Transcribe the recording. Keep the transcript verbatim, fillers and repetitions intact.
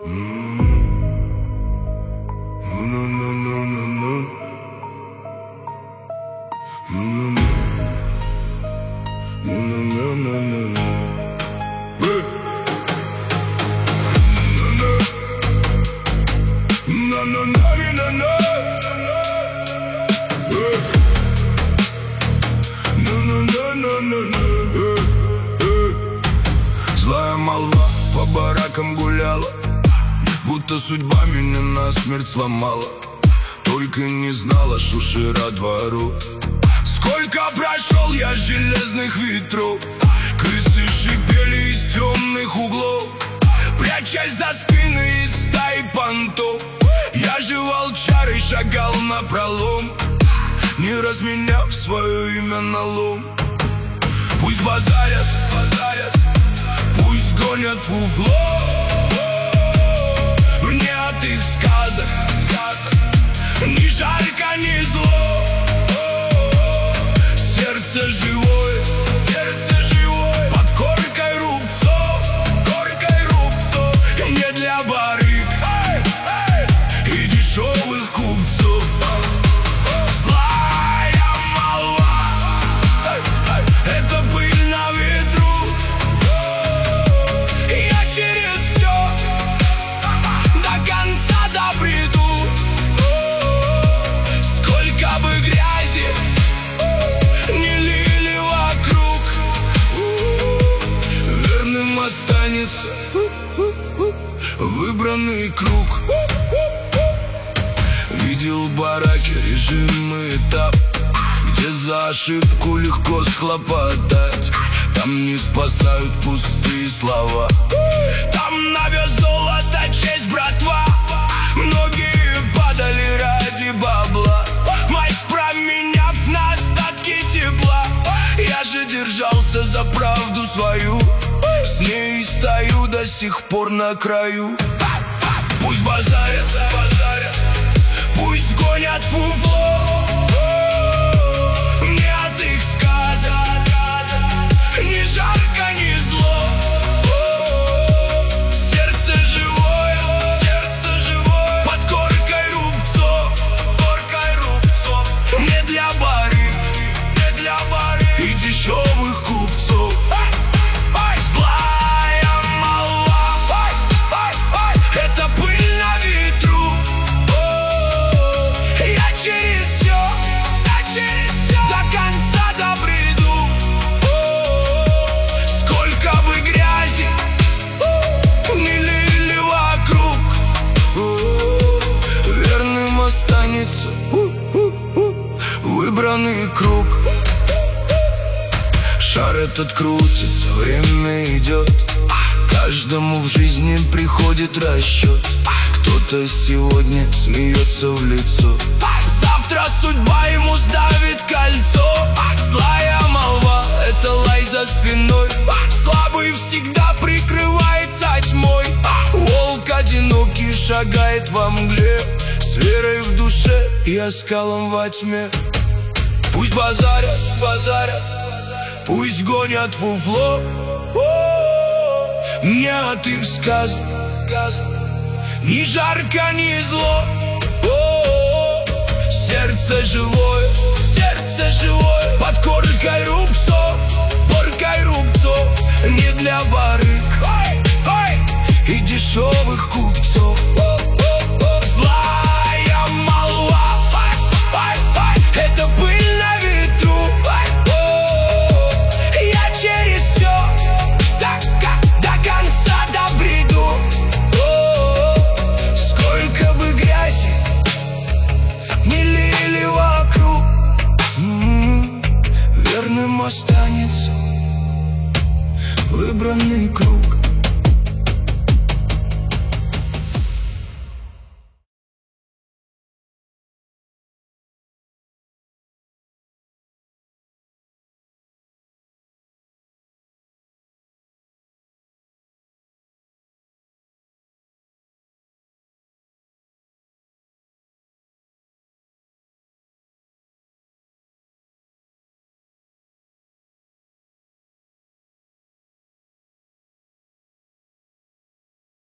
Злая молва по баракам гуляла, будто судьба меня насмерть сломала. Только не знала шушера дворов. Сколько прошел я железных ветров, крысы шипели из темных углов, прячась за спины из стаи понтов. Я же волчарой шагал напролом, не разменяв свое имя на лом. Пусть базарят, базарят, пусть гонят фуфло, мне от их сказок, сказок ни жарко, ни зло. Сердце живое, сердце живое, под коркой рубцов, коркой рубцов, не для барыг и дешевых купцов. Злая молва, это пыль на ветру, я через все до конца добреду. Сколько бы грязи не лили вокруг, верным останется выбранный круг. Видел бараки, режим и этап, где за ошибку легко схлопотать. Там не спасают пустые слова, там на вес золота честь, братва. Многие падали ради бабла, мать променяв на остатки тепла. Я же держался за правду свою, с ней стою до сих пор на краю. Пусть базарят, базарят, пусть гонят фуфло, мне от их сказок ни жарко, ни зло. Сердце живое, сердце живое, под коркой рубцов, коркой рубцов, не для барыг, не для барыг и дешевых купцов. Злая молва, это пыль на ветру, я через все, я через все до конца добреду. Сколько бы грязи не лили вокруг, верным останется выбранный круг. Шар этот крутится, время идет, каждому в жизни приходит расчет. Кто-то сегодня смеется в лицо, завтра судьба ему сдавит кольцо. Злая молва, это лай за спиной, слабый всегда прикрывается тьмой. Волк одинокий шагает во мгле, с верой в душе и оскалом во тьме. Пусть базарят, базарят, пусть гонят фуфло, мне от их сказок ни жарко, ни зло. Сердце живое, сердце живое, под коркой рубцов, коркой рубцов, не для барыг и дешевых купцов.